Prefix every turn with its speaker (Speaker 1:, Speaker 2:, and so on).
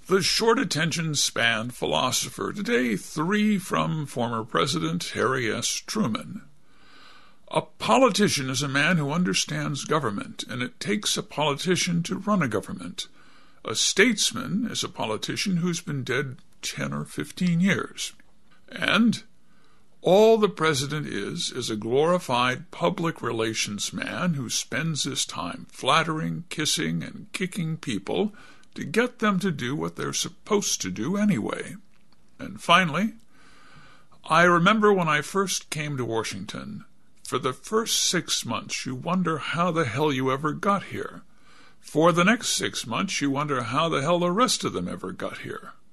Speaker 1: The short attention span philosopher. Today, 3 from former President Harry S. Truman. A politician is a man who understands government, and it takes a politician to run a government. A statesman is a politician who's been dead 10 or 15 years. And all the president is a glorified public relations man who spends his time flattering, kissing, and kicking people to get them to do what they're supposed to do anyway. And finally, I remember when I first came to Washington, for the first 6 months you wonder how the hell you ever got here. For the next 6 months you wonder how the hell the rest of them ever got here.